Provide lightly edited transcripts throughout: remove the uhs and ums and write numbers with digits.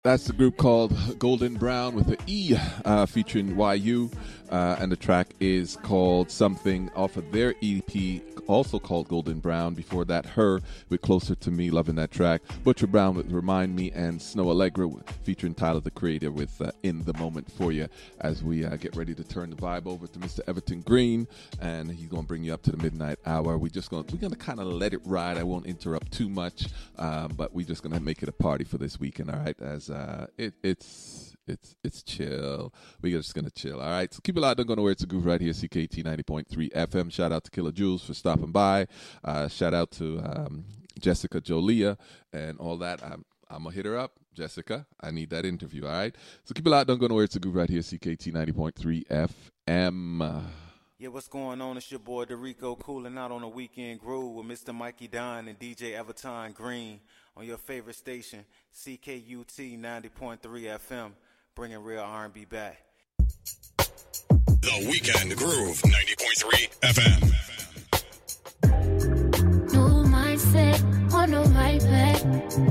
That's the group called Golden Brown with the E, featuring YU, and the track is called Something off of their EP, also called Golden Brown. Before that, Her with Closer to Me, loving that track. Butcher Brown with Remind Me, and Snow Allegra featuring Tyler the Creator with In the Moment for you, as we get ready to turn the vibe over to Mr. Everton Green, and he's going to bring you up to the midnight hour. We're going to kind of let it ride. I won't interrupt too much, but we're just going to make it a party for this weekend, all right? As it's chill. We're just gonna chill. All right. So keep it loud. Don't go nowhere. It's a groove right here. CKT 90.3 FM. Shout out to Killer Jules for stopping by. Shout out to Jessica Jolia and all that. I'm gonna hit her up, Jessica. I need that interview. All right. So keep it loud. Don't go nowhere. It's a groove right here. CKT 90.3 FM. Yeah, what's going on? It's your boy Dorico, cooling out on a weekend groove with Mr. Mikey Don and DJ Everton Green on your favorite station, CKUT 90.3 FM, bringing real R&B back. The Weekend Groove 90.3 FM. New mindset on the right back.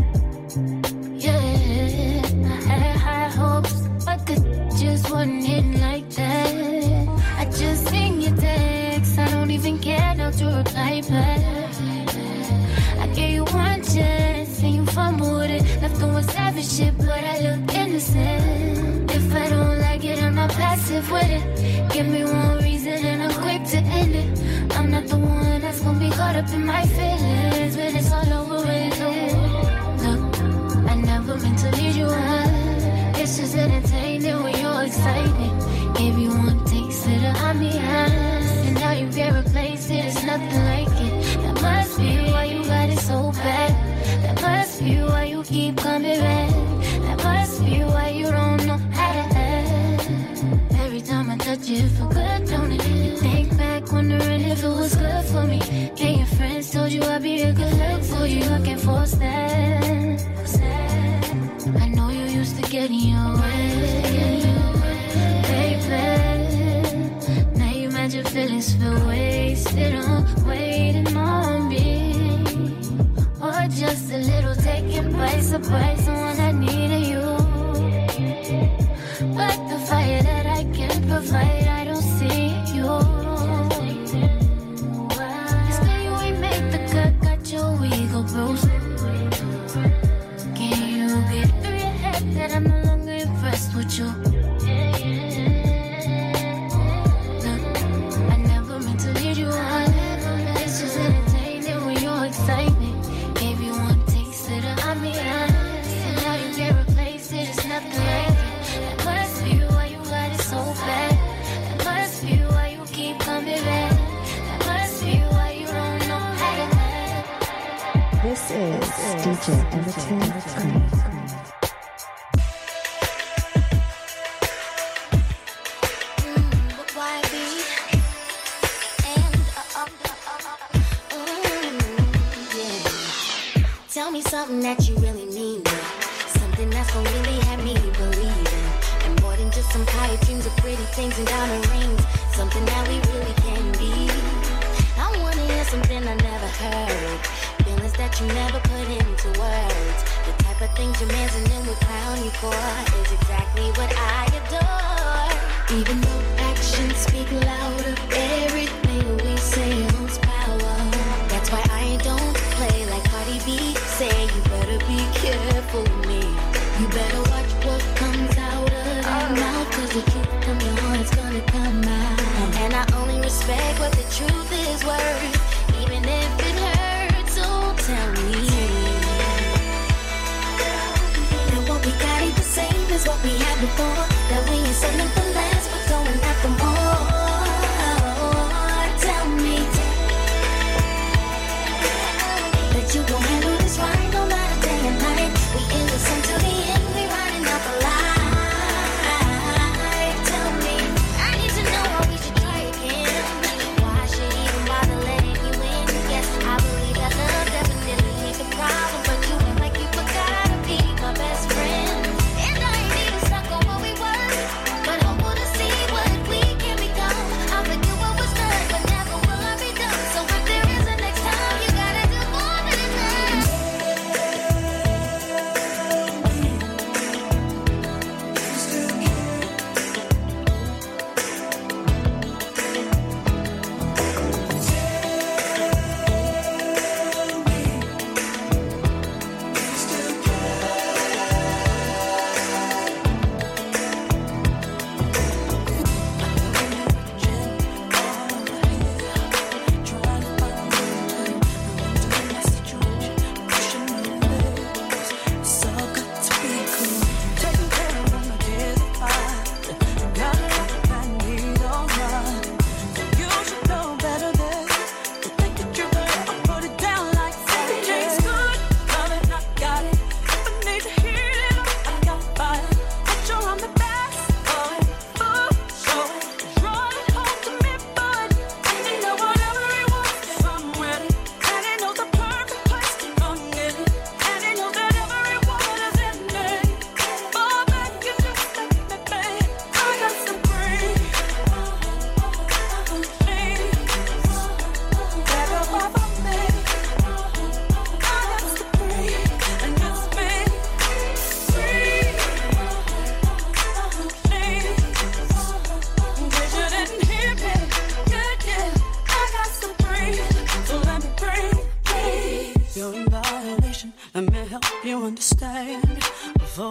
Yeah, I had high hopes, but the just wasn't hitting like that. I just seen your text, I don't even care now to reply back. I gave you one chance and you fumbled with it. Left doing savage shit, but I look innocent. If I don't like it, I'm not passive with it. Give me one reason and I'm quick to end it. I'm not the one that's gonna be caught up in my feelings when it's all over with. Look, I never meant to lead you on. It's just entertaining when you're excited. Gave you one taste of the ambiance, and now you can't replace it. It's nothing like it. That must be why you got it so bad. That must be why you keep coming back. That must be why you don't know how to act. Every time I touch it, feel good, don't it? You think back, wondering if it was good for me. And your friends told you I'd be a good look for you. I can't force that. I know you used to get in your way, baby. Now you mad your feelings feel wasted on waiting on me. Or just a little taken by surprise, someone I needed you. But the fire that I can provide, I don't see you. It's clear you ain't make the cut, got your ego bruised. Can you get through your head that I'm no longer impressed with you? Look, I never meant to lead you on. It's just entertaining when you're excited. Gave you one taste of the ambiance, and now you can't replace it. It's nothing like it. That must be why you got it so bad. That must be why you keep coming back. That must be why you don't know how to act. This is DJ Everton Green. Tell me something that you really mean, something that's gonna really have me believing, and more than just some pipe dreams of pretty things and diamond rings, something that we really can be. I wanna hear something I never heard, feelings that you never put into words. The type of things your man's and them would crown you for is exactly what I adore. Even though actions speak louder, everything we say holds power. That's why I don't play like Cardi B. Say you better be careful with me. You better watch what comes out of your mouth, 'cause the truth from your heart's gonna come out. And I only respect what the truth is worth, even if it hurts. So tell me that what we got ain't the same as what we had before. That we ain't settling for less, but going after more. Tell me that you gon' handle this right, no matter day and night. We innocent till the end, we riding out the light. Tell me, I need to know how we should try again. Why I should even bother letting you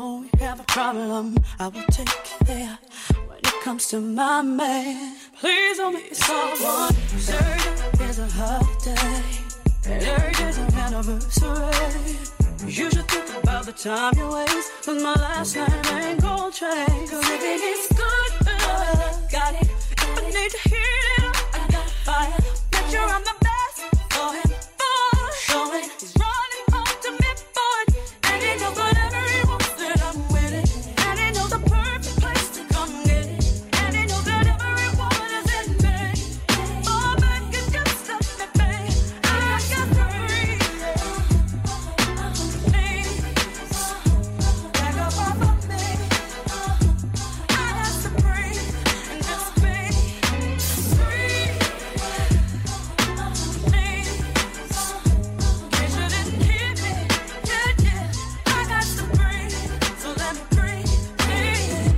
know we have a problem, I will take it there. When it comes to my man, please don't be someone. Thursday is a holiday, and every day's an anniversary. You should think about the time you waste, cause my last name ain't gold chain. Cause if it is good, got it. I need to heat it up, I got fire. Make sure I'm the best for him, for showing. He's running up to me for it, and he knows whatever he wants that I'm with it. And he knows the perfect place to come get it. And he knows that every woman is in me. Oh, baby, just let me be. I got three. Back up off of me. I got to breathe and just be free. You shouldn't hear me. Yeah, yeah. I got to breathe, so let me breathe, please.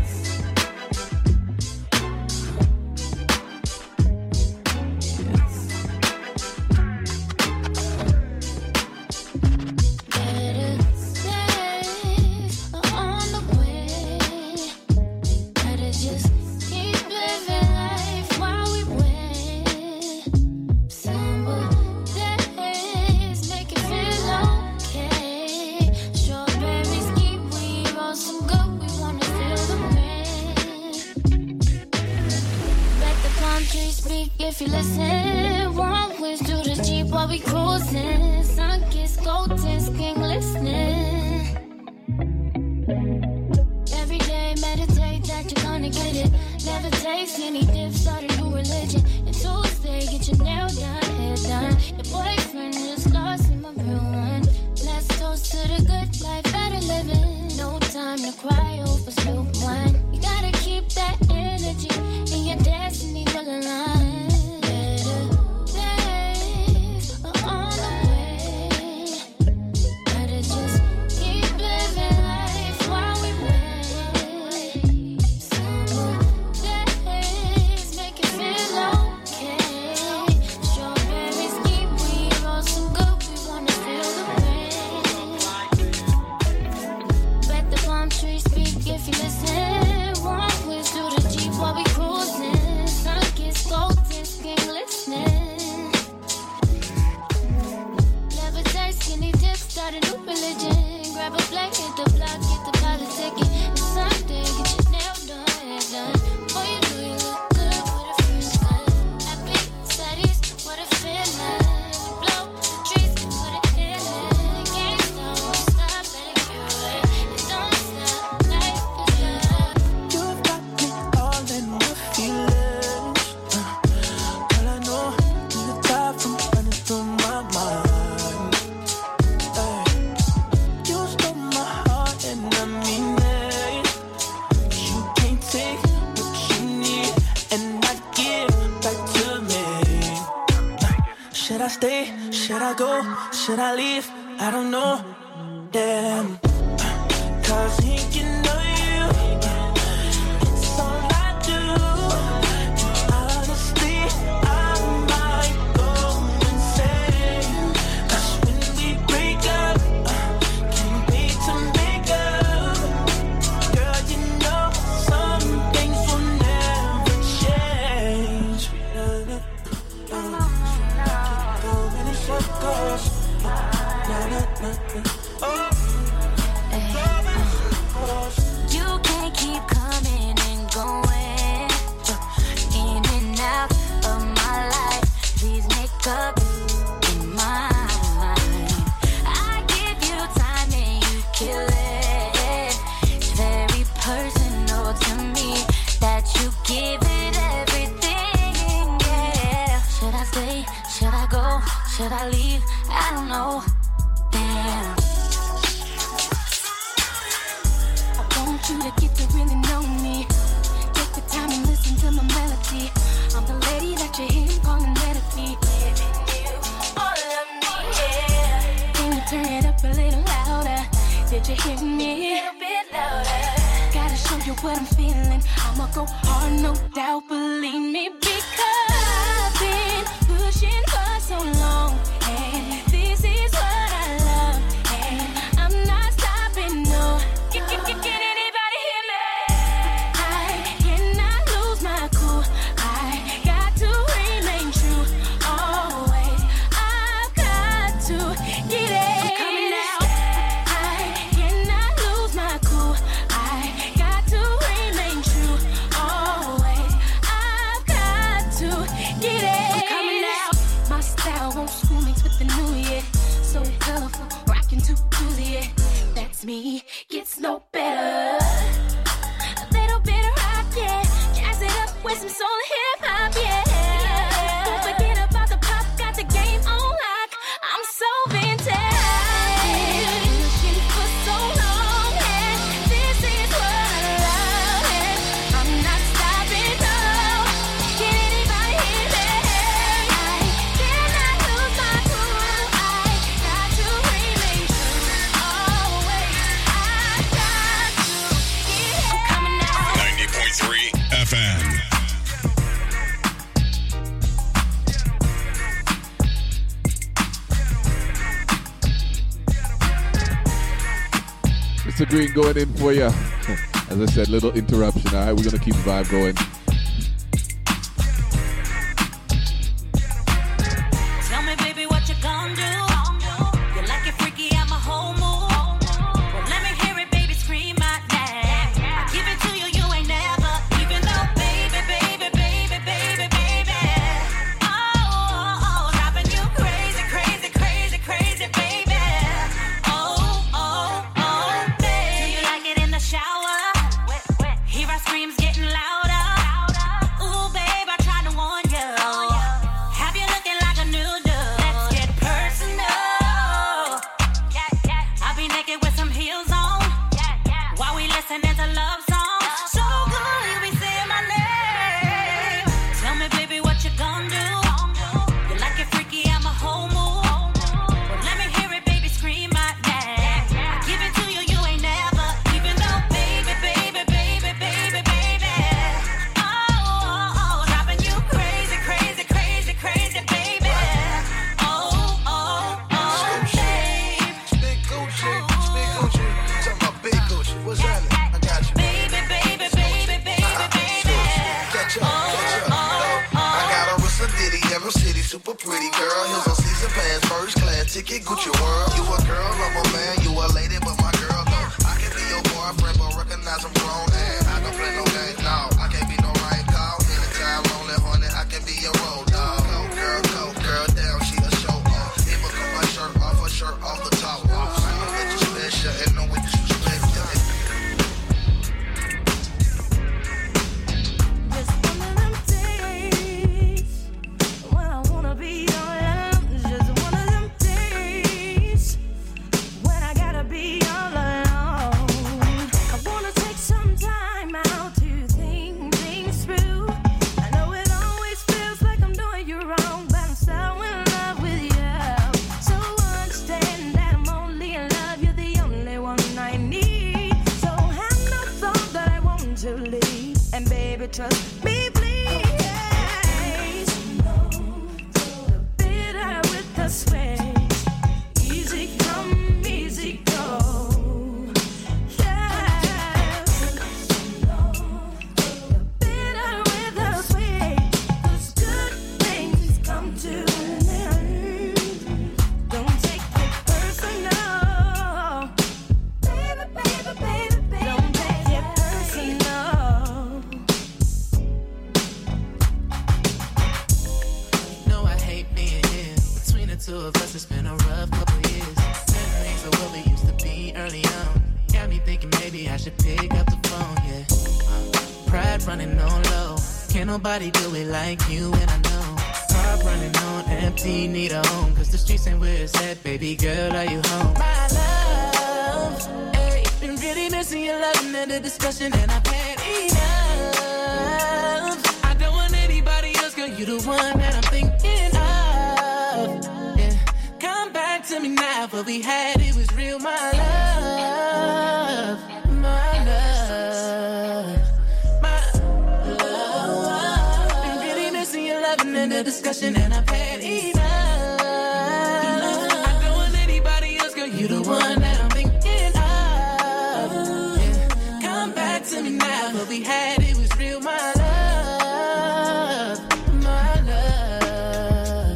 Better days are on the way. Better just keep living life while we wait. Simple days make it feel okay. Strawberries, kiwi, roll some good. We wanna feel the rain. Let the palm trees speak if you listen. Warm winds through the Jeep while we cruising. Sun-kissed golden skin listening. Every day meditate that you're gonna get it. Never take skinny dip, start a new religion. And Tuesday, get your nail done, hair done. Your boyfriend just lost in my real one. Let's toast to the good life, better living. No time to cry over spilled wine. You gotta keep that energy, and your destiny will align. Better days are on the way. Better just keep living life while we wait. Simple days make it feel okay. Strawberries, kiwi, roll some good. We wanna feel the rain. Let the palm trees speak if you listen. Warm winds through the Jeep while we cruising. Sun-kissed golden skin listening. Never take skinny dip, start a new religion. Grab a blanket, hit the block, get the politicking. And Sunday, get your nail done, hair done. Before you do, you look good with a fresh cut. Happy, studies, what a feeling. We blow the trees with a healing. Can't stop, won't stop, better get away. It don't stop, life is love. You've got me all in my feelings. Girl, I know you're tired from running through my mind. Ay. You stole my heart and I mean it. You can't take what you need and not give back to me. Should I stay? Should I go? Should I leave? I don't know. Damn. Cause thinking of you, it's all I do. Honestly, I might go insane. Cause when we break up, can't wait to make up. Girl, you know some things will never change. Go many circles. Oh. You can't keep coming and going, in and out of my life. Please make up in my mind. I give you time and you kill it. It's very personal to me that you give it everything, yeah. Should I stay? Should I go? Should I leave? I don't know. Damn. I want you to get to really know me. Take the time and listen to my melody. I'm the lady that you hear calling melody. All of me, yeah. Can you turn it up a little louder? Did you hear me? A little bit louder. Gotta show you what I'm feeling. I'ma go hard, no doubt, believe me. Because I've been pushing for so long, and this is what I love, and I'm not stopping, no. Green going in for you. As I said, little interruption. All right, we're going to keep the vibe going. Tell me, baby, what you gonna do? You like it freaky, I'm a whole move. Well, let me hear it, baby, scream my name. I give it to you, you ain't never. Even though, baby, baby, baby, baby, baby. Oh, driving you crazy, crazy, crazy, crazy, baby. Oh, baby. Do you like it in the shower? Hear our screams getting louder. Ooh, babe, I tried to warn you. Have you looking like a noodle? Let's get personal. I'll be naked with some heels on while we listening to love songs. So good, you be saying my name. Tell me, baby, what you gonna do? You like it freaky, I'm a whole move. Well, let me hear it, baby, scream my name. I give it to you, you ain't never. Even though, baby, baby, baby, baby, baby. Oh, driving you crazy, crazy, crazy, crazy, baby. Oh, babe. Big Gucci, talking about big Gucci. What's that? I got you. Baby, baby, baby, baby, baby. Catch up. I got a wrist of Diddy, Emerald City, super pretty girl. Heels on season pass, first class ticket, Gucci World. You a girl, I'm a man, you a lady, but my girl, no. I can be your boyfriend, but recognize I'm grown, and I don't play no games, no. I can't be no right call. Anytime lonely, honey, I can be your road dog. Go, girl, down, she a show off. Even cut my shirt off, her shirt off the top off. I know that you special, and know what you respect. Just one of them days when I wanna be alone. Just one of them days when I gotta be all alone. I wanna take some time out to think things through. I know it always feels like I'm doing you wrong, but I'm so in love with you. So understand that I'm only in love. You're the only one I need. So have no thought that I want to leave. And baby, trust me, please. The bitter with the sweet. Easy come, easy go. Yes. The bitter with the sweet. 'Cause good things come to an end. Don't take it personal. Baby, baby, baby, baby. Don't take it personal. No, I hate being here. Between the two of us, it's been a rough couple years. Memories of what we used to be early on. Got me thinking maybe I should pick up the phone, yeah. Pride running on low. Can't nobody do it like you, and I know. Heart running on empty, need a home. 'Cause the streets ain't where it's at, baby girl, are you home? My love, hey, been really missing your loving and the discussion, and I've had enough. I don't want anybody else, girl, you the one that I'm thinking of. Yeah, come back to me now, what we had, it was real, my love, my love, my love. Been really missing your loving and the discussion, and I've had enough. I don't want anybody else, girl, you the one that I'm thinking of. Yeah, come back to me now, what we had, it was real, my love, my love,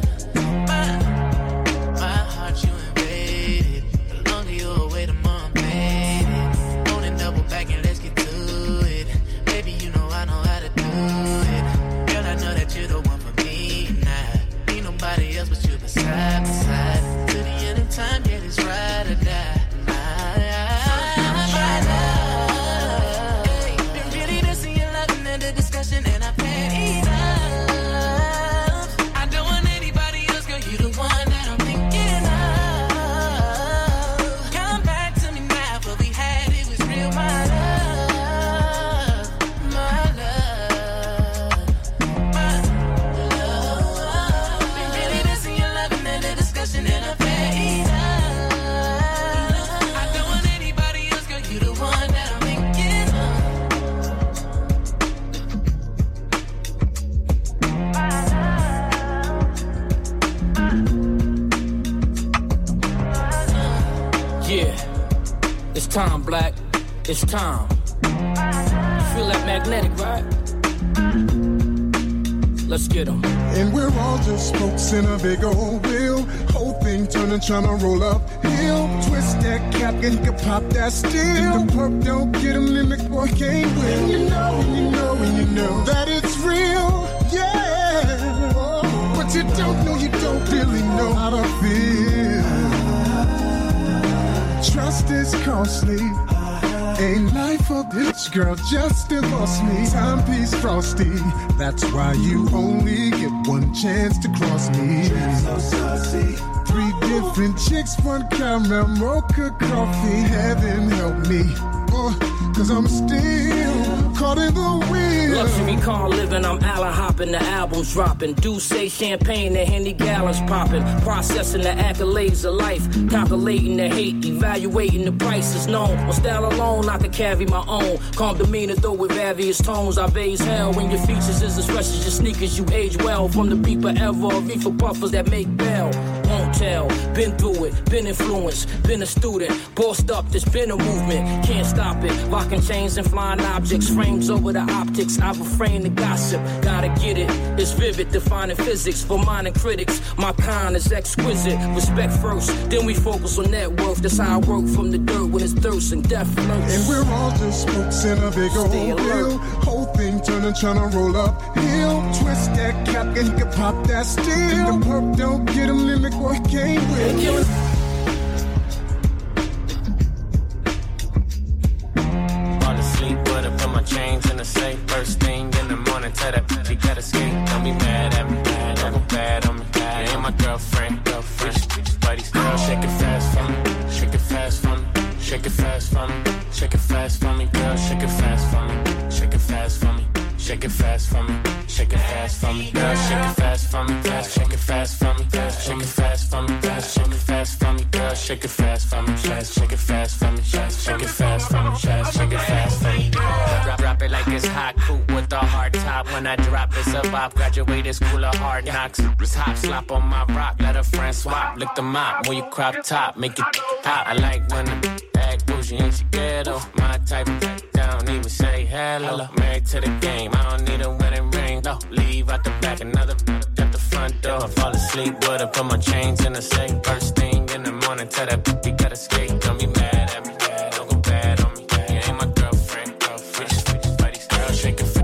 my heart you invaded. The longer you away, the more I'm faded. On and double back and let's get to it. Baby, you know I know how to do it. Girl, I know that you're the one for me now. Ain't nobody else but you beside. To the end of time, yeah, it's ride or die. My love, hey, been really missing your loving and the discussion, and I've had enough. I don't want anybody else, girl, you the one that I'm thinking of. Come back to me now, what we had, it was real, my love, my love, my love. Been really missing your loving and the discussion, and I've had enough. I don't want anybody else, girl, you the one that I'm thinking of. Yeah, it's Tom Black, It's time. You feel that magnetic, right? Let's get 'em. And we're all just spokes in a big old wheel. Whole thing turning, tryna roll uphill. Twist that cap and he can pop that steel. The perp don't get him, then the boy can't win. And you know that it's real, yeah. But you don't know, you don't really know how to feel. Trust is costly. Ain't life a bitch, girl, just divorce me. Timepiece frosty, that's why you only get one chance to cross me. So saucy. 3 different chicks, 1 caramel mocha coffee. Heaven help me, cause I'm still caught in the wheel. Luxury car living, I'm Allen hopping, the album's dropping. Do say champagne, the Henny gallons popping. Processing the accolades of life, calculating the hate, evaluating the prices known. On style alone, I could carry my own. Calm demeanor, though with various tones. I raise hell when your features is as fresh as your sneakers. You age well from the beeper ever. Reefer puffers that make bail. Won't tell, been through it, been influenced, been a student. Bossed up, there's been a movement, can't stop it. Rocking chains and flying objects, frames over the optics. I refrain the gossip, gotta get it. It's vivid, defining physics for minor critics. My kind is exquisite, respect first, then we focus on net worth. That's how I work from the dirt when it's thirst and death lurks. And we're all just spokes in a big old wheel. Whole thing turning, tryna roll uphill. Twist that cap and he can pop that steel. The perp don't get him, then the boy can't win. Chains in the safe, first thing in the morning, tell that bitch you gotta skate. Don't be mad at me, don't go bad on me. You ain't my girlfriend. Buddies, girl, shake it fast for me, shake it fast for me, shake it fast for me, shake it fast for me, girl, shake it fast for me, shake it fast for me, shake it fast for me, shake it fast for me, girl, shake it fast for me, shake it fast for me, shake it fast for me, shake it fast for me, girl, shake it fast for me, shake it fast for me, shake it fast for me, shake it fast for me. Drop it like it's hot, coupe with a hard top. When I drop, it's a bop. Graduated school of hard knocks. It's hop, slop on my rock. Let a friend swap. Lick the mop when you crop top. Make it hot. I like when the bag bougie and she ghetto. My type, don't even say hello. Married to the game. I don't need a wedding ring. No, leave out the back, another at the front door. I fall asleep with her, put my chains in the safe. First thing in the morning, tell that you gotta skate. Don't be mad at me. Don't go bad on me. You ain't my girlfriend. Shake it.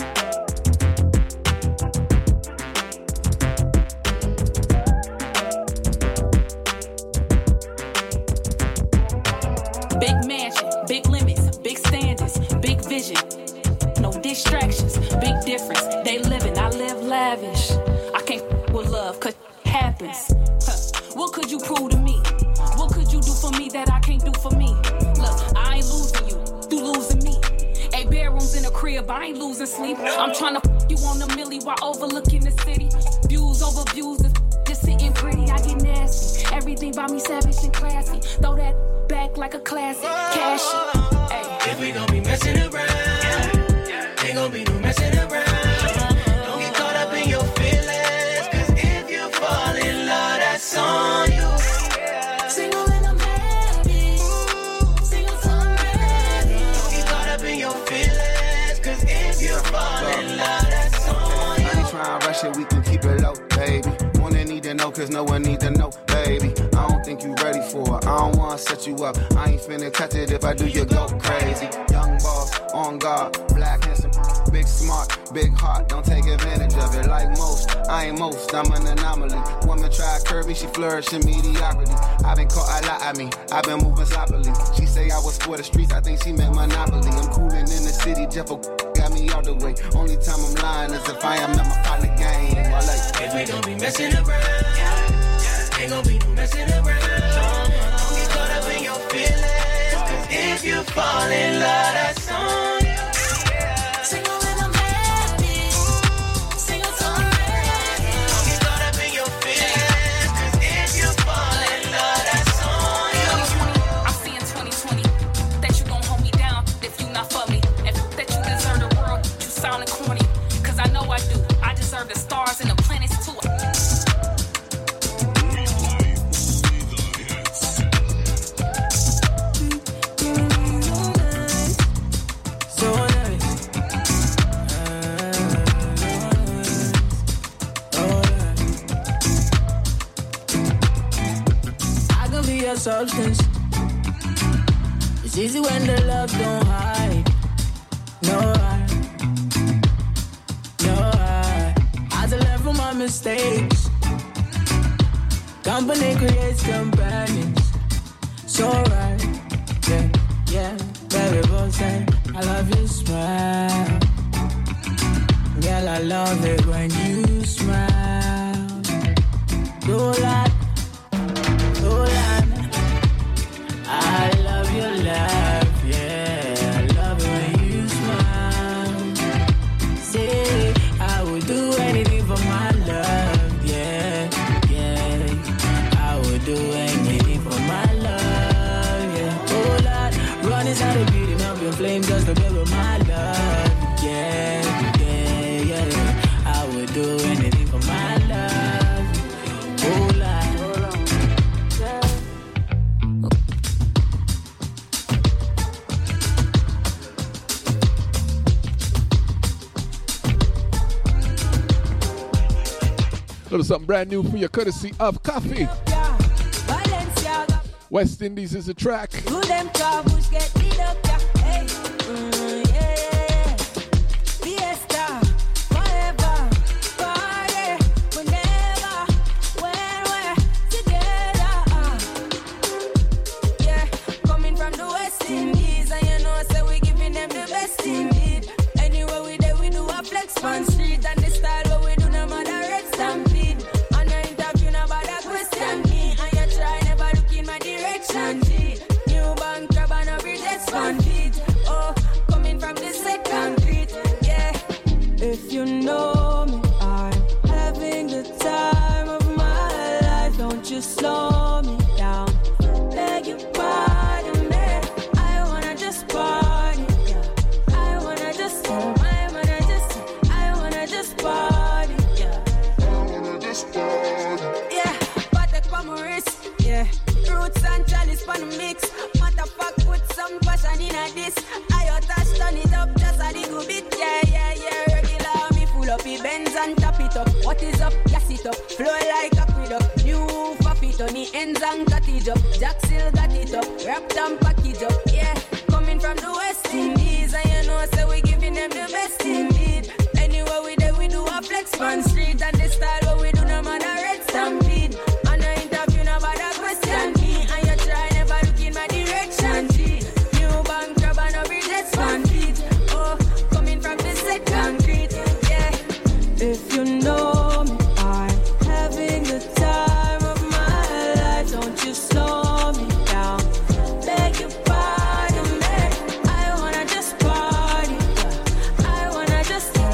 Big mansion, big limits, big standards, big vision. No distractions, big difference. They living, I live lavish. I can't with love, cause it happens. What could you prove to me? What could you do for me that I can't do for me? Look, I ain't losing you, you losing me. 8 bedrooms in a crib, I ain't losing sleep. I'm trying to you on a milli while overlooking the city. Views over views, just sitting pretty. I get nasty. Everything by me savage and classy. Throw that back like a classic. Cashy. If we gon' be messing around, ain't gon' be no messing around. Don't get caught up in your feelings, cause if you fall in love, that's on you. Single and I'm happy. Single so I'm ready. Don't get caught up in your feelings, cause if you fall in love, that's on you. I ain't tryna rush it, we can keep it low, baby. Wanna need to know, cause no one need to know, baby. I don't think you ready for it, I don't wanna set you up. I ain't finna touch it, if I do you go crazy. Young boss, on guard, black handsome, big smart, big heart, don't take advantage of it like most. I ain't most, I'm an anomaly. Woman try curvy, she flourish in mediocrity. I've been caught a lot, I've been moving sloppily. She say I was for the streets, I think she meant monopoly. I'm coolin' in the city, Jeff got me all the way. Only time I'm lying is if I am not my partner game. If we gon' be messing around, ain't gon' be no messing around. Don't get caught up in your feelings, cause if you fall in love, that's on you. Single and I'm happy. Single so I'm ready. Don't get caught up in your feelings, cause if you fall in love, that's on you. I see in 2020 that you gon' hold me down if you not for me. And that you deserve the world, you sounding corny. Cause I know I do. I deserve the stars and the planets too. substance. It's easy when the love don't hide. No, I learn from my mistakes. Company creates companions. So right, yeah, baby boy say I love your smile. Girl, I love it when you smile. Do that. I love your laugh, yeah. I love it when you smile. Say I would do anything for my love, yeah. I would do anything for my love, yeah. Oh Lord, run inside the beating up your flame just to be with my love, yeah. I would do anything for my love. Oh Lord. Little something brand new for your courtesy of Coffee. West Indies is a track. One street and the style what we do no matter red stampede. On the interview nobody question me, and you try never look in my direction. G new bank crab and every desk funded. Oh, coming from the second beat, yeah. If you know me, I'm having the time of my life. Don't you slow me down. Beg your pardon, man. I wanna just party. Yeah. I wanna just party, yeah. Yeah, Patek for my wrist, yeah. Roots and chalice for the mix. Matter fuck, put some passion in a this. I touch, turn it up, just a little bit, yeah. Regular, me full up the Benz and tap it up. What is up? Gas it up, flow like aqueduct. New pop it on the ends and cut it up. Jack still got it up, wrapped and package up, yeah. Coming from the West Indies, and you know, so we giving them the best indeed. Anywhere we there, we do a flex on street, and the style what we do no matter red stampede. On the interview, nobody question me, and you try never look in my direction. G new bank crab and every desk funded. Oh, coming from the second beat, yeah. If you know me, I'm having the time of my life. Don't you slow me down. Beg your pardon, man. I wanna just party. I wanna just party.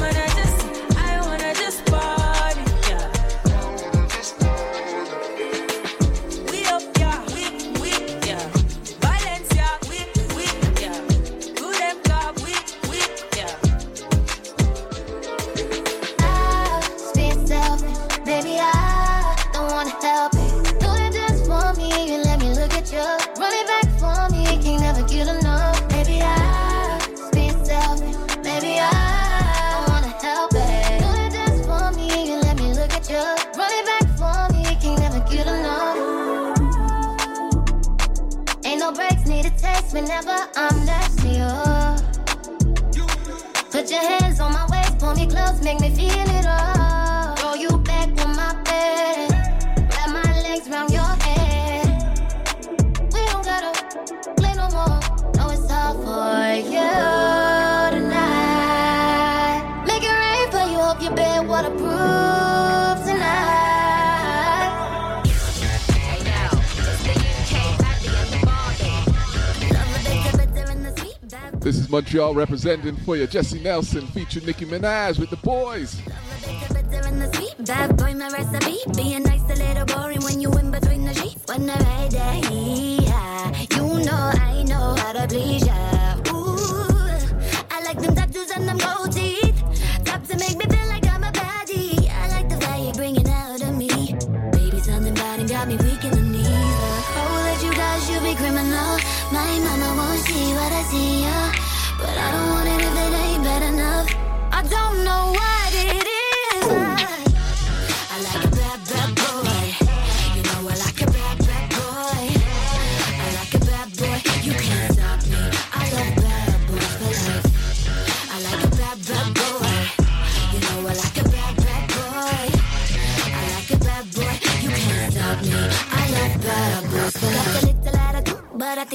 We up, yeah. We, yeah. Valencia, we, yeah. Good and club, we, yeah. I speak selfish, baby, I don't wanna help it. Do it just for me, you let me look at you. Run it back for me, can't never get enough. Baby, I speak selfish, baby, I don't wanna help it. Do it just for me, you let me look at you. Run it back for me, can't never get enough. Ain't no breaks, need a taste whenever I'm next to you. Put your hands on my waist, pull me close, make me feel it all. Throw you back on my bed, wrap my legs round your head. We don't gotta play no more, no, it's all for you tonight. Make it rain for you, hope your bed waterproof tonight. Hey now, just think you came back to get the ball game. Love the bitter and the sweet bad. This is Montreal representing for you. Jesse Nelson featuring Nicki Minaj with the boys. Bad boy, my recipe. Being nice, a little boring when you in between the sheets. When the right day, yeah. You know, I know how to please ya. Ooh, I like them tattoos and them gold teeth. Top to make me feel like I'm a baddie. I like the fire you bringing out of me. Baby, something bad and got me weak in the knees. Oh, that you guys, you be criminal. My mama won't see what I see, yeah. But I don't want it if it ain't bad enough. I don't know what it is. I like a bad, bad boy. You know I like a bad, bad boy.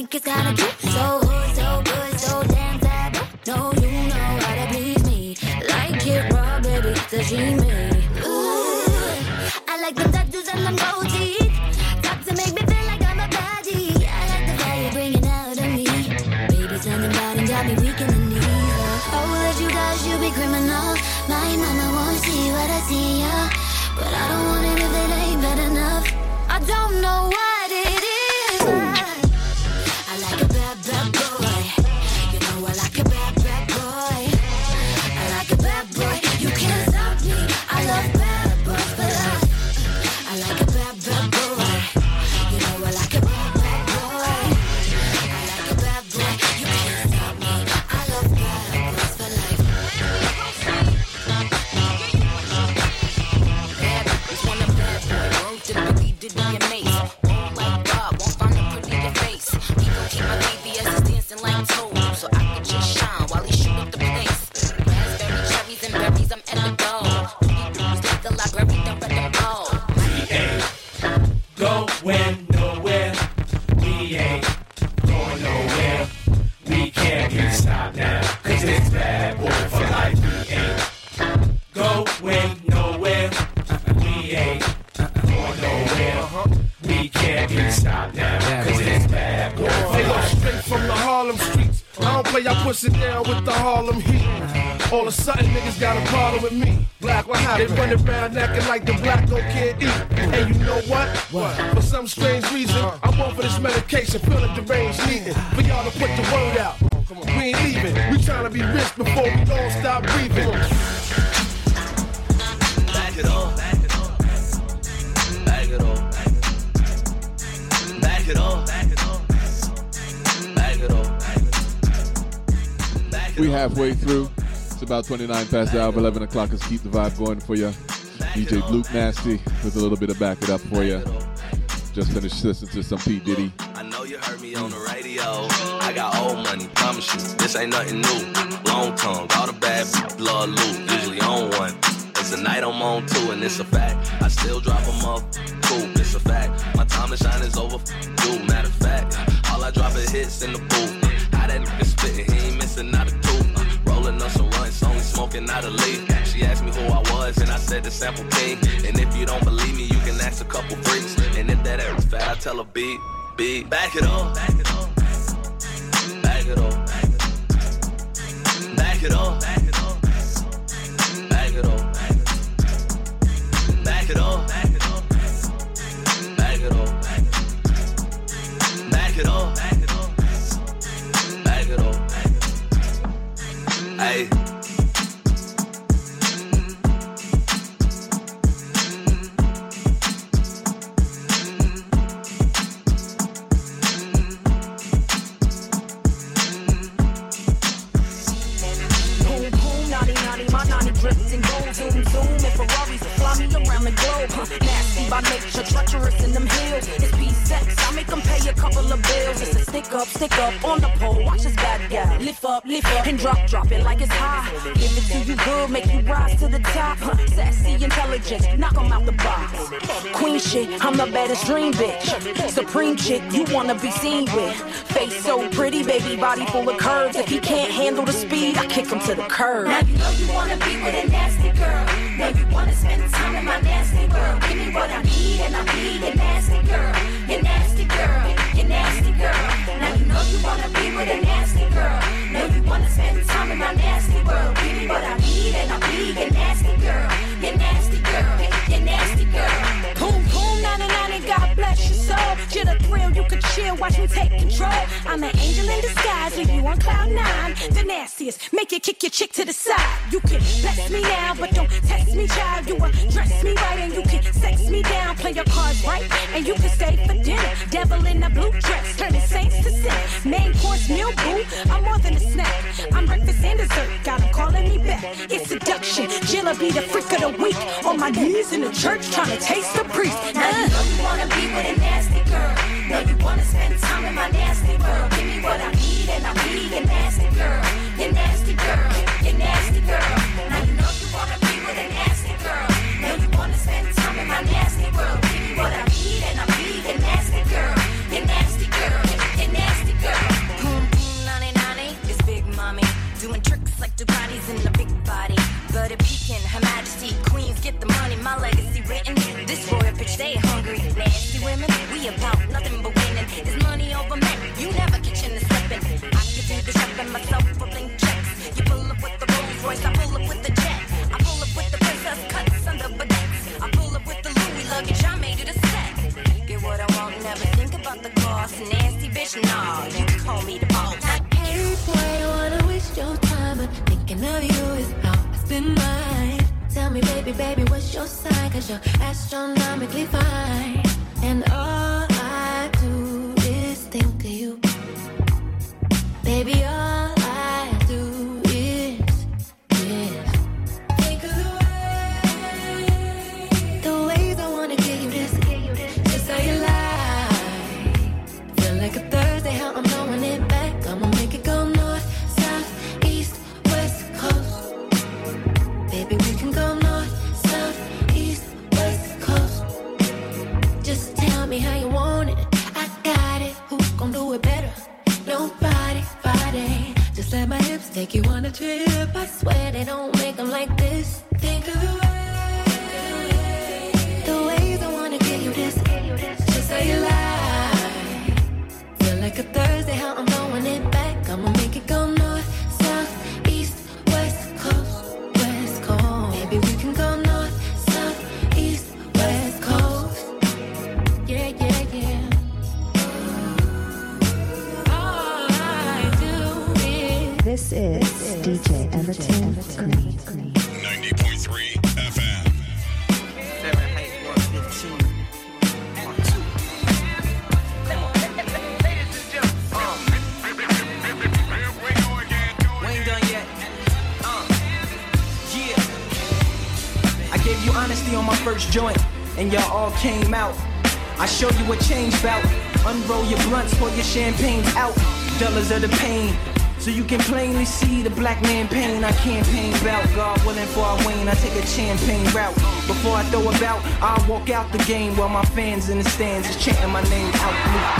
think it's kinda cute. So hood, so good, so damn bad. No, you know how to please me. Like it raw, baby, sashimi me. Ooh, I like them tattoos and them gold teeth. Got to make me feel like I'm a baddie. I like the fire bringing out of me. Baby, something about it got me weak in the knees. Oh, that you guys, you be criminal. My mama won't see what I see, yeah. But I don't want it if it ain't bad enough. I don't know what it is. I like a bad, bad boy. You know I like a bad, bad boy. I like a bad boy. You can't stop me. I love bad boys for life. I like a bad, bad boy. You know I like a bad, bad boy. I like a bad boy. You can't stop me. I love bad boys for life. Bad boys want a bad boy. Wrong to believe to be amazing. Won't like God, won't find a prettier face. He gon' keep my BBS dancing like toes, so I can just shine while he shoot up the place. Raspberry, cherries, and berries, I'm at the goal. Blues like a library, don't let them go. We ain't going nowhere. We ain't going nowhere. We can't be stopped now, cause it's bad boy for life. We ain't going nowhere. We ain't going nowhere. We can't be stopped now, cause it's bad boy for Hey, life. straight from the Harlem streets. I don't play, I push it down with the Harlem heat. All of a sudden, niggas got a problem with me. Black, what happened? They run around acting like the black don't can't eat. And you know what? For some strange reason, I'm on for this medication, feeling deranged, needing for y'all to put the word out. We ain't leaving. We trying to be rich before we all stop breathing. Back it up. Back it up. Back it up. Back it up. Back it up. Back it up. We halfway through. It's about 29 past the hour. 11 o'clock. Let's keep the vibe going for you. DJ Luke Nasty with a little bit of back it up for you. Just finished listening to some P. Diddy. I know you heard me on the radio. I got old money, promise you. This ain't nothing new. Long tongue, all the bad love loot. Usually on one. It's a night I'm on two, and it's a fact. I still drop them up. Cool, it's a fact. My time to shine is over. Dude, matter of fact. All I drop is hits in the booth. How that nigga spittin', he ain't missing out a tooth. Rolling up some runs, only smoking out a leaf. She asked me who I was, and I said the Sample King. And if you don't believe me, you can ask a couple freaks. And if that ass fat, I tell her beat. Back it up. Back it up. Back it up. Back it up. Back it up. Back it up. Back it up. Back it up. Back it up. Back it up. Back it up. Hey. Drifts and gold, zoom, zoom, and Ferraris that fly me around the globe. Nasty by nature, treacherous in them hills. It's P-sex, I make them pay a couple of bills. It's a stick up on the pole. Watch this bad guy. Lift up, and drop it like it's high. Give it to you good, make you rise to the top. Sassy intelligence, knock 'em out the box. Queen shit, I'm the baddest dream bitch. Supreme chick, you wanna be seen with. Face so pretty, baby, body full of curves. If he can't handle the speed, I kick him to the curb. Now you know you wanna be with a nasty girl. Now you wanna spend time in my nasty world. Give me what I need and I'll be your nasty girl. Your nasty girl, your nasty girl. Now you know you wanna be with a nasty girl. Now you wanna spend time in my nasty world. Give me what I need and I'll be your nasty girl. Your nasty girl, your nasty girl. Boom, boom, 99, God bless your soul. Get a thrill, you can chill, watch me take control. I'm an angel in disguise, leave you on cloud 9. The nastiest, make you kick your chick to the side. You can bless me now, but don't test me, child. You dress me right and you can sex me down. Play your cards right and you can stay for dinner. Devil in a blue dress, turning saints to sin. Main course meal, boo, I'm more than a snack. I'm breakfast and dessert, got 'em calling me back. It's seduction, Jilla be the freak of the week. On my knees in the church, trying to taste the priest. Now you know you wanna be with a nasty girl. Now you wanna spend time in my nasty world. Give me what I need and I'll be your nasty girl. Your nasty girl, your nasty girl. Now you know you wanna be with a nasty girl. Now you wanna spend time in my nasty world. Give me what I need and I'll be your nasty girl. Your nasty girl, your nasty girl. doing tricks like Ducati's in the big body. But it peeking, Her Majesty, queens get the money, my legacy written. This royal bitch, they hungry, nasty women. We about nothing but winning. There's money over men, you never catching the slipping. I could do the shopping myself for blank checks. You pull up with the Rolls Royce, I pull up with the jet. I pull up with the princess cuts under baguettes. I pull up with the Louis luggage, I made it a set. Get what I want, never think about the cost. Nasty bitch, nah, you can call me the boss. Hey boy, I don't wanna waste your time, but thinking of you is how I spend mine. Tell me, baby, what's your sign? 'Cause you're astronomically fine. And all I do is think of you. Baby, all I do is think of the ways I wanna give you this, just how you lie. Feel like a Thursday, how I'm throwing it back. I'ma make it go north, south, east, west coast. Baby, we can go north, south, east, west coast. Just tell me how you want it. I got it. Who gon' do it better? Nobody, Friday. Just let my hips take you on a trip. I swear they don't make them like this. Think of the ways I wanna give you this, just how you lie. Feel like a Thursday, how I'm throwing it back. I'ma make it go north, south, east, west coast, west coast. Maybe we can go north, south, east, west coast. Yeah, yeah, yeah. This is DJ Everton Green. 90.3 FM. Fahrenheit 115. We ain't done yet. Yeah. I gave you honesty on my first joint, and y'all all came out. I show you what change bout. Unroll your blunts, pour your champagnes out. Dollars of the pain, so you can plainly see the black man pain. I campaign bout, God willing for I wane. I take a champagne route. Before I throw about, I'll walk out the game while my fans in the stands is chanting my name out.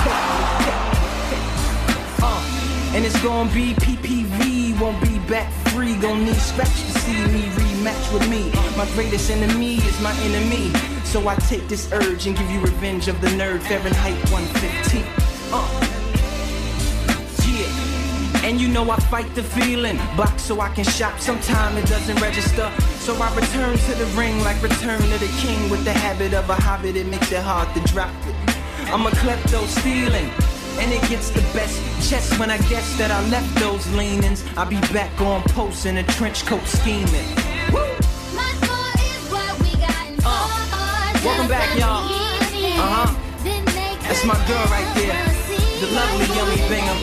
And it's gonna be PPV, won't be back free. Gonna need scratch to see me rematch with me. My greatest enemy is my enemy. So I take this urge and give you revenge of the nerd. Fahrenheit 115. Yeah. And you know I fight the feeling. Box so I can shop. Sometime it doesn't register. So I return to the ring like Return of the King. With the habit of a hobbit, it makes it hard to drop it. I'm a klepto stealing. And it gets the best chest when I guess that I left those leanings. I'll be back on post in a trench coat scheming. Woo! Welcome back, y'all. That's my girl right there. The lovely Yummy Bingham.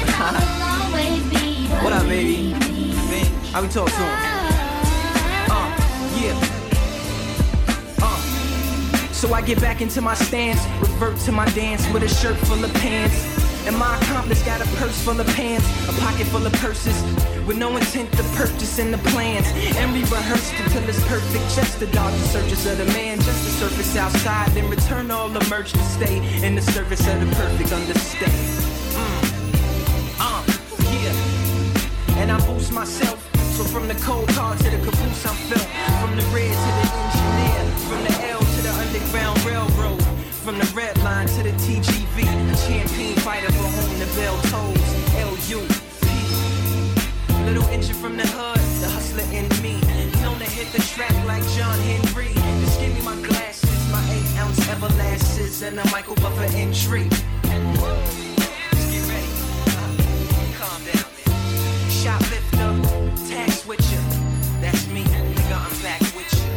What up, baby? How we talk to him? Yeah. So I get back into my stance, revert to my dance with a shirt full of pants. And my accomplice got a purse full of pants, a pocket full of purses, with no intent to purchase in the plans. And we rehearsed until it's perfect, just to dodge the searches of the man, just to surface outside, then return all the merch to stay in the service of the perfect understand. Yeah. And I boost myself, so from the cold car to the caboose I'm felt, from the red to the engineer, from the L to the Underground Railroad, from the red line to the TGV, champion fighter for whom the bell tolls, LUP. Little engine from the hood, the hustler in me, known to hit the track like John Henry. Just give me my glasses, my 8-ounce Everlasses, and a Michael Buffer entry. Just get ready, calm down. Shoplifter, tag switcher, that's me, nigga, I'm back with you.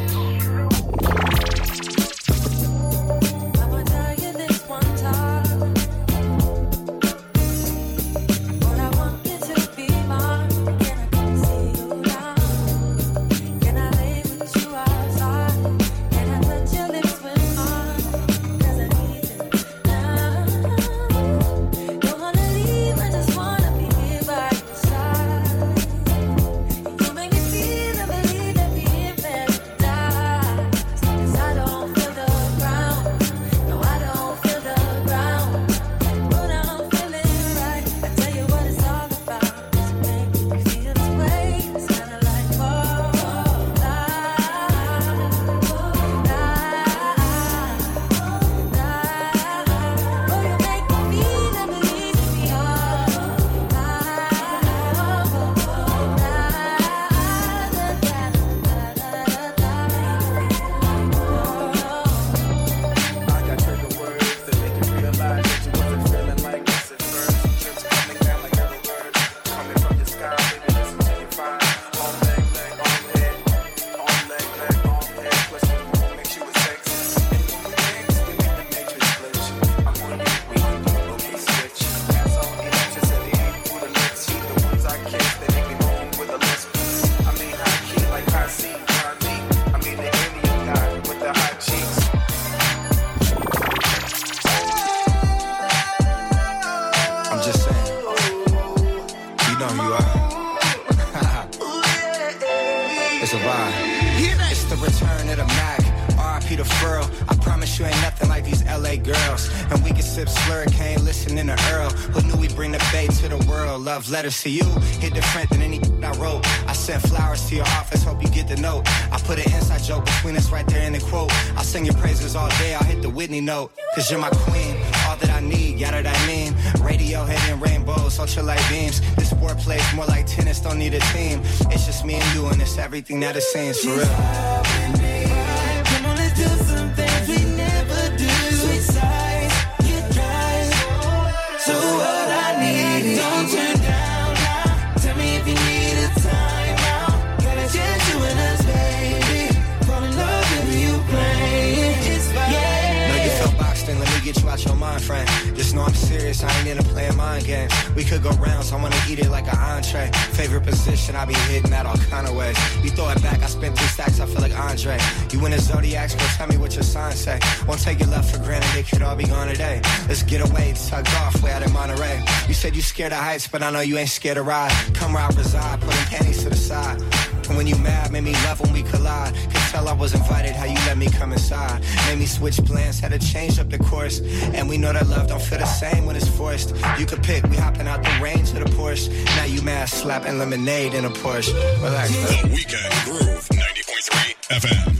survive. It's the return of the Mac. R.I.P. the Furl. I promise you ain't nothing like these L.A. girls. And we can sip Slurricane, listening to Earl. Who knew we'd bring the bay to the world? Love letters to you, hit different than any I wrote. I sent flowers to your office, hope you get the note. I put an inside joke between us right there in the quote. I'll sing your praises all day, I'll hit the Whitney note. Cause you're my queen, all that I need, yada that I mean. Radiohead and rainbows, ultralight beams. This sport plays more like tennis, don't need a team. It's just me and you and it's everything that it seems, for real. Come on, let's do some things we never do. Sweet sights, you drive. So what I need, don't turn down now. Tell me if you need a time out. Got a chance to win us, baby. Fall in love with you playing. It's fine. Yeah. Know you feel boxed in, let me get you out your mind, friend. Just know I'm serious, I ain't into playing mind games. We could go rounds, I wanna eat it like an entree. Favorite position, I be hitting that all kind of ways. You throw it back, I spent 3 stacks, I feel like Andre. You in the Zodiac, so tell me what your sign say. Won't take your love for granted, it could all be gone today. Let's get away, tugged off, way out in Monterey. You said you scared of heights, but I know you ain't scared to ride. Come where I reside, putting panties to the side. And when you mad, made me love when we collide. Could tell I was invited, how you let me come inside. Made me switch plans, had to change up the course. And we know that love don't feel the same when it's forced. You could pick, we hopping out the range of the Porsche. Now you mad, slapping lemonade in a Porsche. Relax, bro. The Weekend Groove, 90.3 FM.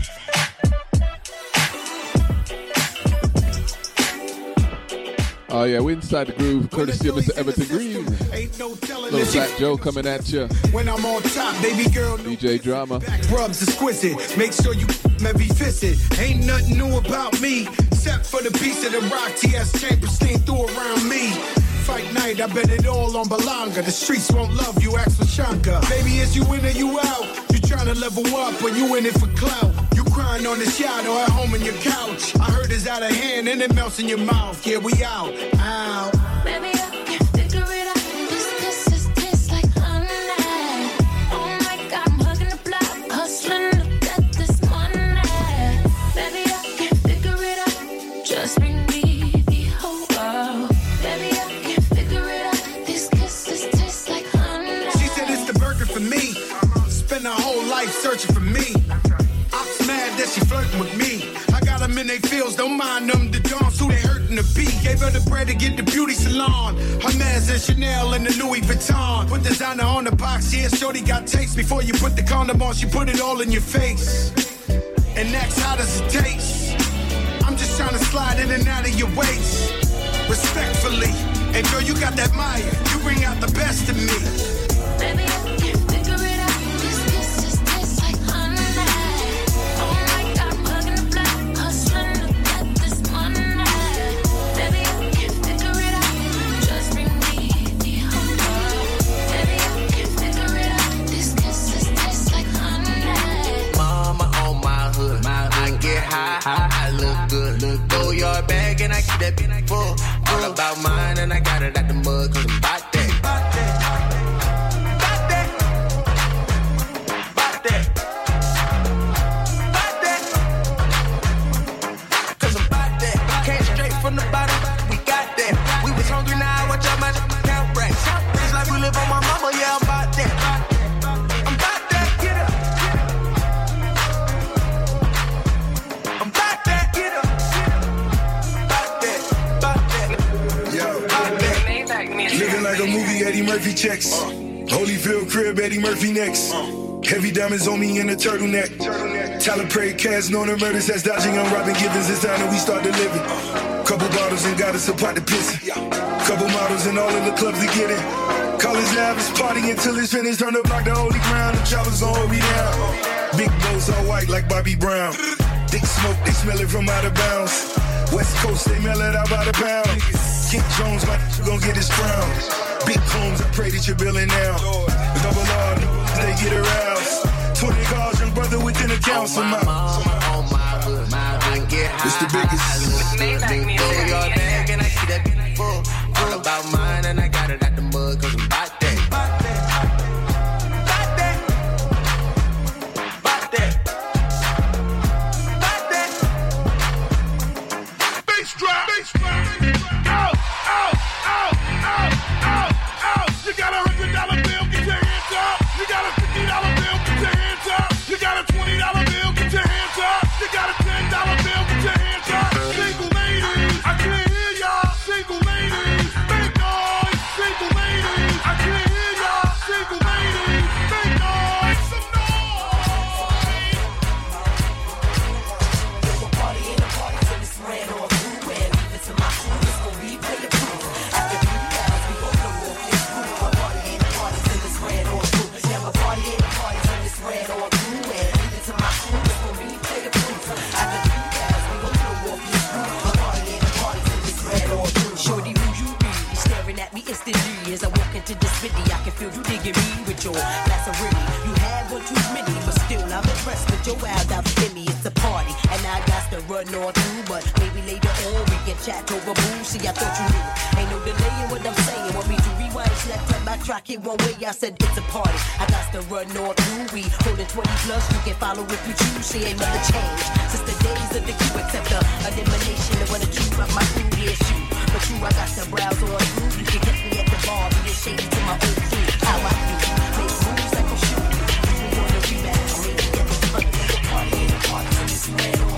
Oh yeah, we're inside the groove, courtesy of Mr. Everton Green. Little Fat Joe coming at you. When I'm on top, baby girl, DJ Drama. Rubs exquisite. Make sure you every visit. Ain't nothing new about me, except for the piece of the rock T.S. Chamberlain threw around me. Fight night, I bet it all on Belanga. The streets won't love you, ask for Shanka. Baby, is you in or you out? You tryna level up or you in it for clout? You crying on the yacht or at home on your couch? I heard it's out of hand and it melts in your mouth. Yeah, we out. Ow. Baby, I can't figure it out. This kisses taste like honey. Oh my God, I'm hugging the block, hustling to get this money. Baby, I can't figure it out. Just bring me the whole world. Baby, I can't figure it out. These kisses taste like honey. She said it's the burger for me. Spend her whole life searching for me. I'm mad that she flirting with me. I got them in they fields, don't mind them. The dance who they hurting to be. Gave her the bread to get the beauty salon. Her man's in Chanel and the Louis Vuitton. Put designer on the box, yeah, shorty got taste. Before you put the condom on, she put it all in your face. And next, how does it taste? I'm just trying to slide in and out of your waist. Respectfully. And girl, you got that Maya. You bring out the best in me. Baby, I can't figure it out. These kisses taste like honey. Oh my God, I'm hugging the block, hustling to get this money. Baby, I can't figure it out. Just bring me the whole world. Baby, I can't figure it out. These kisses taste like honey. Mama on my hood, I get high, I look good. Throw your bag and I keep that bitch full. All about mine and I got it out the mud, cause I'm about that. From the bottom, we got that. We was hungry, now watch out my count racks. It's like we live on my mama, yeah, I'm about that. I'm about that, get up. I'm about that, get up. About that. Yo, living like a movie, Eddie Murphy checks. Holyfield crib, Eddie Murphy next. Heavy diamonds on me in a turtleneck. Tyler Perry cast, known the murders that's dodging on Robin Givens. It's time that we start delivering. Couple bottles and got us apart to piss. Couple models and all of the clubs to get in. College lavish party until it's finished. Turn up like the holy ground. The choppers gon' hold me down. Big bows all white like Bobby Brown. Thick smoke, they smell it from out of bounds. West Coast, they mail it out by the pound. Kent Jones, my gon' get his crown. Big combs, I pray that you're billing now. Double R, they get aroused. 20 cars, young brother within a council mile. It's the biggest. Throw your bag and I keep that bitch full. All about mine and I got it out the mud, cause I'm about that. About that. About that. About that. Bass drop. Out. You got $100 bill, get your hands up. You got a $50 bill, get your hands up. You got run on through, but maybe later on we can chat over booze. See, I thought you knew. Ain't no delay in what I'm saying. Want me to rewind, select, turn back, track it one way. I said it's a party. I got to run on through. We holding 20 plus. You can follow if you choose. See, ain't nothing changed since the days of the queue, except the elimination of what the truth of my crew is you. But you, I got to browse on through. You can catch me at the bar, be a shady to my old crew. How I do, make moves like a shoe. You want to rebound, maybe get the fun. The party ain't a party, so it's red on.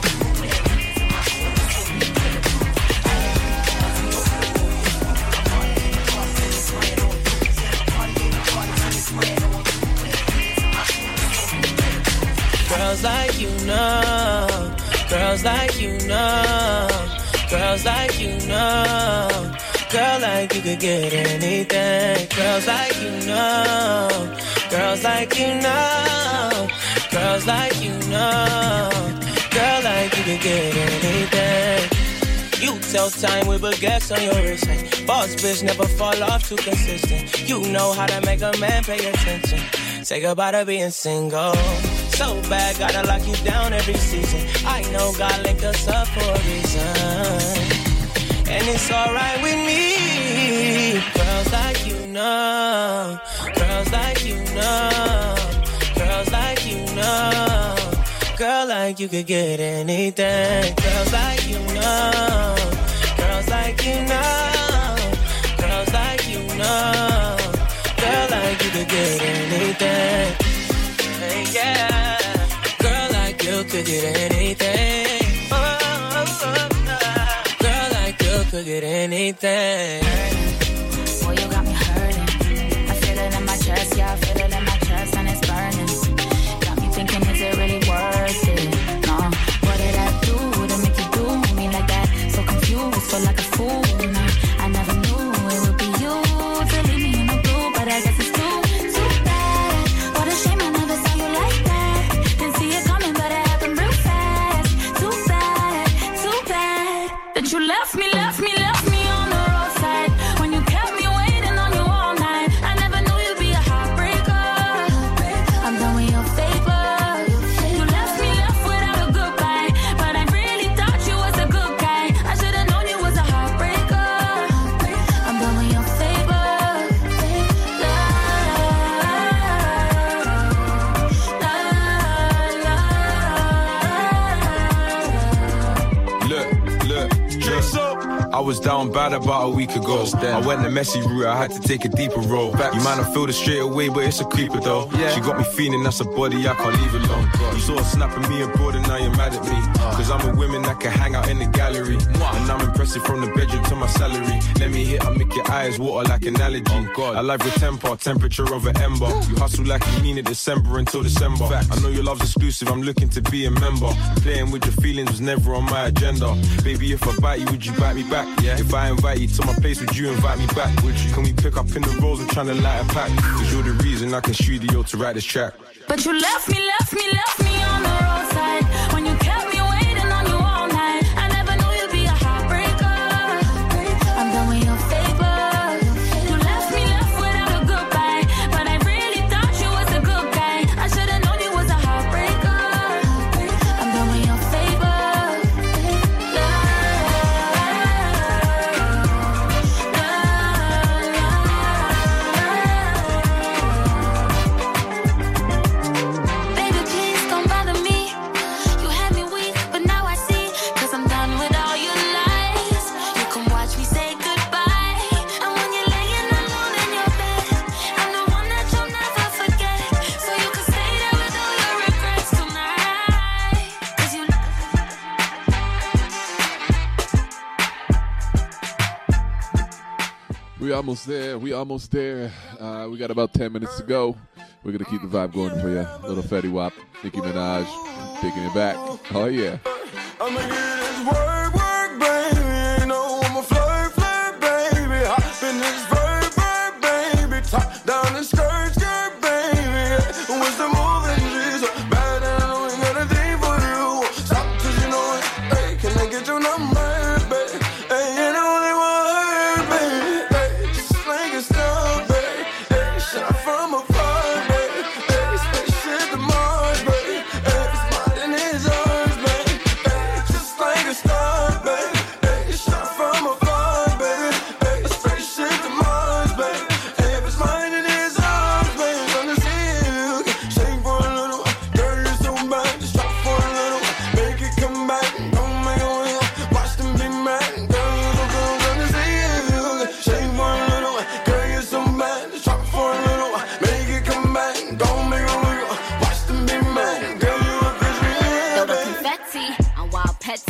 Girls like you know, girls like you know, girls like you know, girl like you could get anything. Girls like you know, girls like you know, girls like you know, girl like you could get anything. You tell time with baguettes on your wrist. Boss bitch never fall off too consistent. You know how to make a man pay attention. Say goodbye to being single. So bad, gotta lock you down every season. I know God linked us up for a reason, and it's alright with me. Girls like you know, girls like you know, girls like you know, girl like you could get anything. Girls like you know, girls like you know, girls like you know, girl like you could get anything. Yeah, girl like you could get anything. Girl like you could get anything. Boy, you got me hurting. I feel it in my chest, yeah, I feel it in my chest and it's burning. Got me thinking, is it really worth it? No, what did I do to make you do me like that? So confused, feel like a fool. No, I never knew it would be you to leave me in the blue, but I guess it's too bad. What a shame I never saw you like that. Didn't see it coming, but it happened real fast. Too bad that you left me on the roadside when you kept me waiting on you all night. I never knew you'd be a heartbreaker. I'm done with your favor. You left me without a goodbye, but I really thought you was a good guy. I should've known you was a heartbreaker. I'm done with your favor. I was down bad about a week ago. I went the messy route, I had to take a deeper road. You might not feel it straight away, but it's a creeper though. She got me feeling that's a body I can't leave alone. You saw her snapping me abroad and now you're mad at me, cause I'm a woman that can hang out in the gallery, and I'm impressive from the bedroom to my salary. Let me hit, I make your eyes water like an allergy. I live with temper, temperature of an ember. You hustle like you mean it, December until December. I know your love's exclusive, I'm looking to be a member. Playing with your feelings was never on my agenda. Baby, if I bite you, would you bite me back? Yeah. If I invite you to my place, would you invite me back? Would you? Can we pick up in the rolls and trying to light a pack? Cause you're the reason I can studio to write this track. But you left me on the roadside when you kept me waiting on you all night. I never knew you'd be a heartbreaker. I'm done with your favor. You left me without a goodbye, but I really thought you was a good guy. I should've known you was a heartbreaker. I'm done with your favor. We almost there. We got about 10 minutes to go. We're going to keep the vibe going for you. Little Fetty Wap, Nicki Minaj, taking it back. Oh, yeah. I'ma get this work, baby. You know I'm a flirt, baby. Hop in this verb, baby. Top down and skirt, baby. What's the move in Jesus? Bad and I know ain't got a thing for you. Stop 'cause you know it. Hey, can I get your number, baby? Hey, you know they want baby. Hey, just like a star, baby. Hey, shot from afar, baby. Hey, spaceship to Mars, baby. Hey, it's mine and it's ours, baby. Hey, just like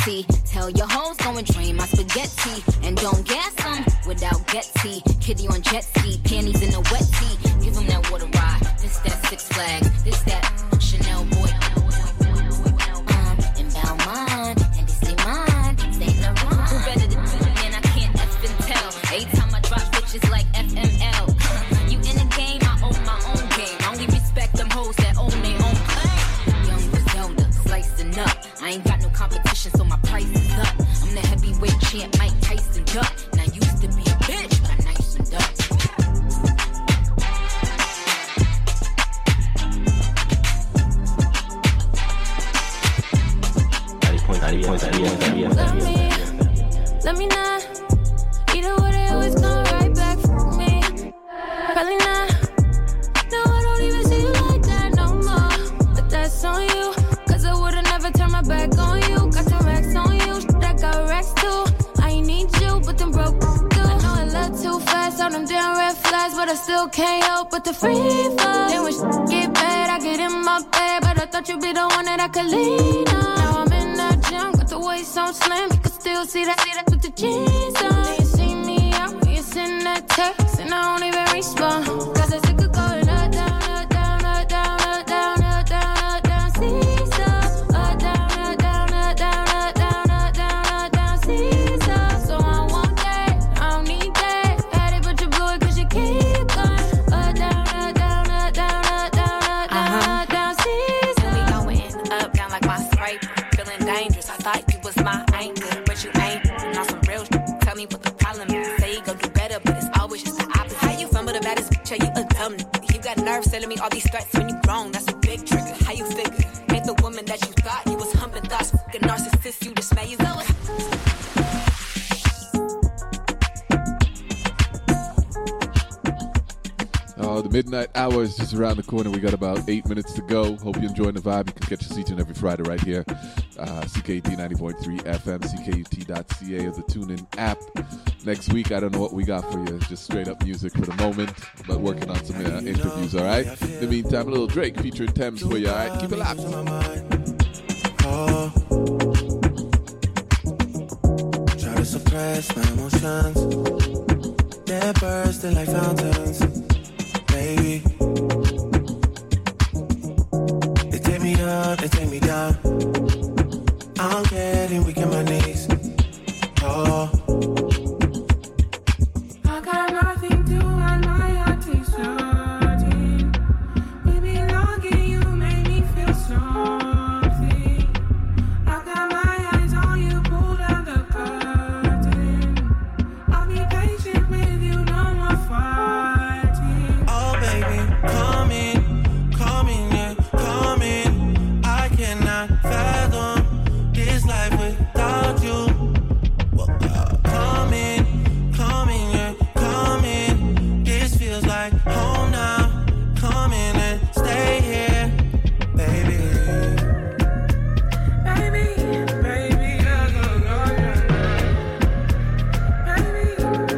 Betsy. Tell your hoes go and drain my spaghetti. And don't gas them without Getty. Kitty on jet ski, panties in a wet tee. Give them that water ride. This that Six Flags. This that Chanel boy. In Belmont. And they say mine. Say Laurent. Who better than me? Man, I can't effing tell. Every time I drop bitches like FML. You in the game, I own my own game. I only respect them hoes that own their own claim. Young Griselda, slicing up. I ain't got no competition, so my price is up. I'm the heavyweight champ, Mike Tyson Duck. And I used to be a bitch, but I nicened up. Let me not. Either way, they always come right back for me. Probably not. No, I don't even see you like that no more. But that's on you. Cause I would've never turned my back on you. Got some racks on you. That got racks too. I ain't need you, but them broke do. I know I love too fast on them damn red flags, but I still can't help but the free fall. Then when shit get bad, I get in my bed. But I thought you'd be the one that I could lean on. Now I'm in that gym, got the waist so slim. You can still see that with the jeans on. Then you see me out when you send that text, and I don't even respond. Cause I still could go up, down, up, down, up, down, up, down, up, down, up, down, seesaw. Up, down, up, down, up, down, up, down, up, down, up, down, seesaw. So I want that, I don't need that. Had it, but you blew it cause you keep going. Up, down, up, down, up, down, up, down, up, down, up, down, seesaw. We going up, down like my Sprite. Feeling dangerous, I thought you was my anchor, but you ain't. On some real shit, tell me what the problem is. Say you gon' do better, but it's always just the opposite. How you fumble the baddest bitch, are you a dumb nigga? You got nerves telling me all these threats when you grown, that's a big trigger. How you figure? Ain't the woman that you thought you was humping thoughts. Fucking narcissist, you dismay you. The midnight hour is just around the corner. We got about 8 minutes to go. Hope you're enjoying the vibe. You can catch us each and every Friday right here. CKUT 90.3 FM, CKUT.ca is the TuneIn app. Next week, I don't know what we got for you. Just straight up music for the moment, but working on some interviews, all right? In the meantime, a little Drake featuring Thames for you, all right? Keep it locked. Try to suppress my emotions. They're bursting like fountains. Baby, they take me up, they take me down. I'm getting weak in my knees. Oh, I got nothing to and my heart is hurting. Baby, longing you make me feel something. I got my eyes on you, pull down the curtain. I'll be patient with you, no more fighting. oh baby, come in, yeah, come in. I cannot fathom this life without you. Come in, yeah, come in. This feels like home now. Come in and stay here, baby. Baby, baby, yeah, go, yeah. Baby,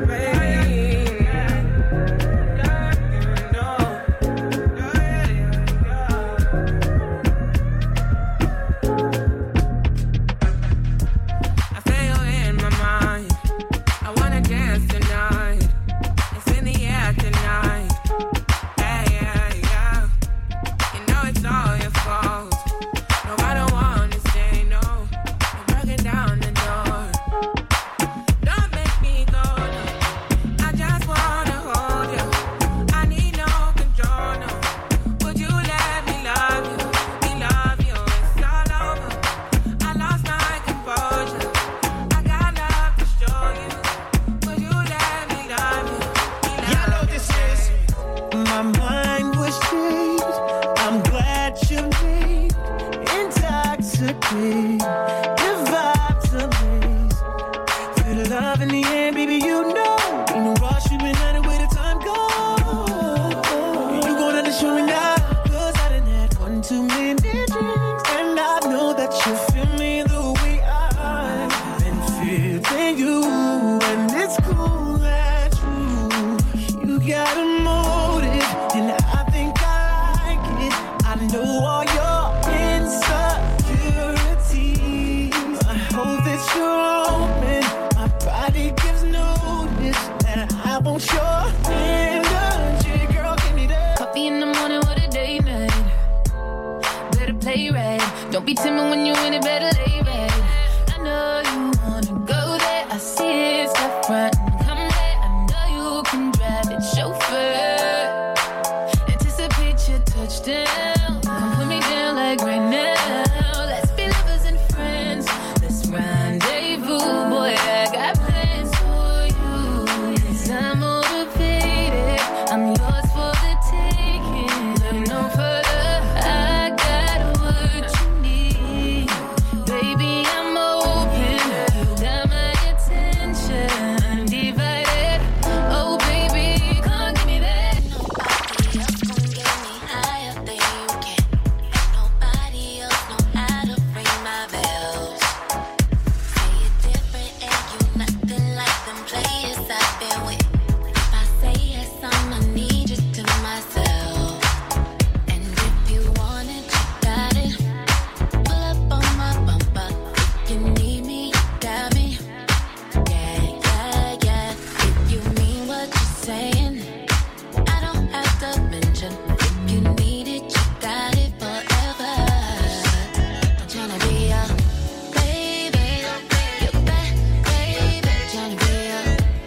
I feel in my mind. I wanna dance tonight. It's in the air tonight. Yeah, yeah, yeah. You know it's all your fault. No, I don't wanna say no. I'm breaking down the door. Don't make me go. No. I just wanna hold you. I need no control. No. Would you let me love you? Me love you. It's all over. I lost my composure. I got love to show you. Would you let me love you? Y'all know this is. My mind was changed. I'm glad you made intoxicated. Your vibes amaze. Feel the love in the air, baby. You know. Ain't no rush, you been at it where the time goes. You gonna just show me now. Cause I done had one too many drinks. And I know that you feel me the way I've been feeling you. And it's cool that you got a motive, and I think I like it. I know all your insecurities. I hope play right. Don't be timid when you in it, better lay right. I know you wanna go there. I see it, step front and come there. I know you can drive it, chauffeur. Anticipate your touchdown. Come put me down like right now. Let's be lovers and friends. Let's rendezvous, boy. I got plans for you. 'Cause I'm motivated. I'm yours for the taking. Look no further. I got what you need. Baby, I'm open. You got my attention. Undivided. Oh, baby, come give me that. Nobody else gon' get me higher than you can. Ain't nobody else know how to ring my bells. Say it different and you nothing like them players I've been with. If I say yes, I'ma need you to myself. And if you want it, you got it. Pull up on my bumper. If you need me, you got me. Yeah, yeah, yeah. If you mean what you're saying, I don't have to mention. If you need it, you got it forever. I'm tryna be your baby, your bad baby. Tryna be your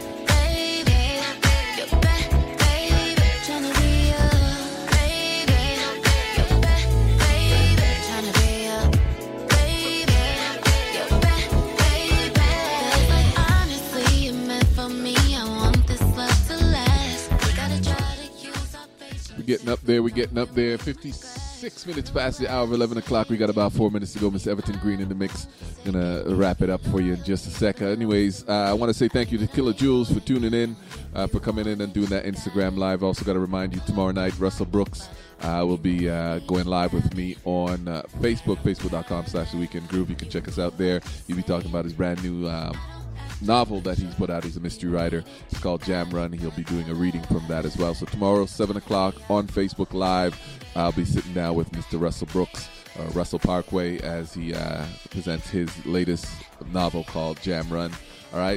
baby, your bad baby. Tryna be your baby, your bad baby. Tryna be your baby, your bad baby. Feels like honestly you're meant for me. I want this love to last. We gotta try to use our patience. We're getting up there. 56 minutes past the hour of 11 o'clock. We got about 4 minutes to go. Miss Everton Green in the mix. Gonna wrap it up for you in just a sec. Anyways, I want to say thank you to Killer Jules for tuning in, for coming in and doing that Instagram live. Also got to remind you, tomorrow night, Russell Brooks will be going live with me on Facebook, facebook.com/The Weekend Groove. You can check us out there. He'll be talking about his brand new novel that he's put out. He's a mystery writer. It's called Jam Run. He'll be doing a reading from that as well. So tomorrow, 7 o'clock on Facebook Live, I'll be sitting down with Mr. Russell Brooks, Russell Parkway, as he presents his latest novel called Jam Run. All right?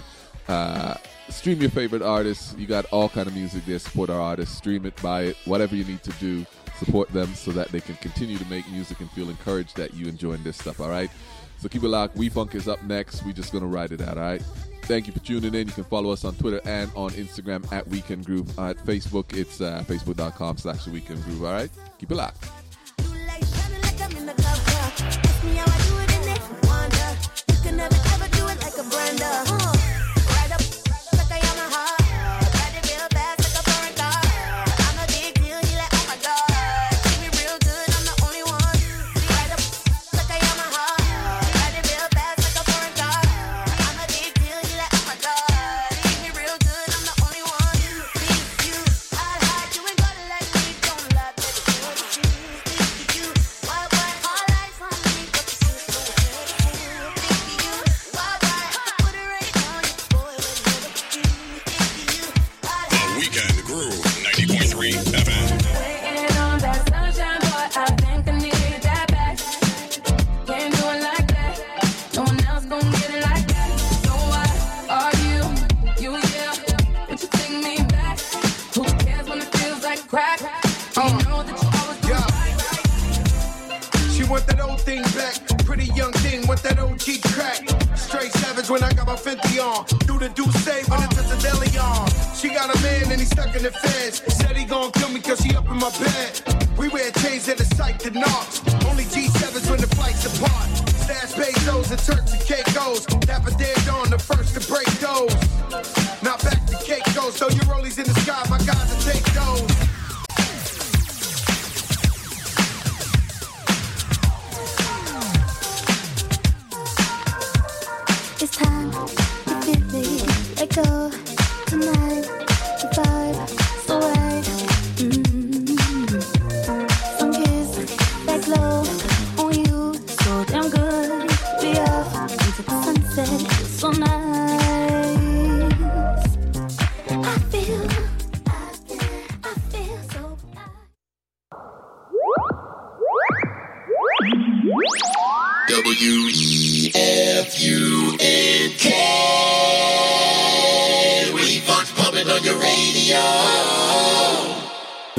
Stream your favorite artists. You got all kind of music there. Support our artists. Stream it, buy it, whatever you need to do. Support them so that they can continue to make music and feel encouraged that you enjoying this stuff, all right? So keep it locked. We Funk is up next. We're just going to ride it out, all right? Thank you for tuning in. You can follow us on Twitter and on Instagram at Weekend Groove. At Facebook, it's facebook.com/The Weekend Groove, all right? Keep it locked.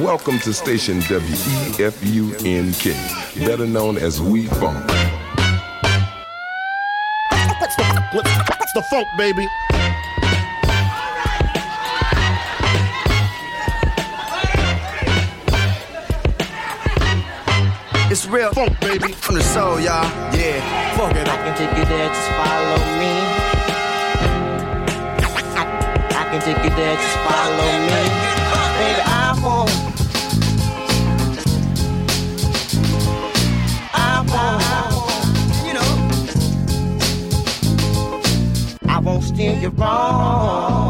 Welcome to station WEFUNK, better known as We Funk. What's the funk, baby? It's real funk, baby, from the soul, y'all. Yeah, funk it up. I can take you there, just follow me. I can take you there, just follow me. Baby, I won't steer you wrong.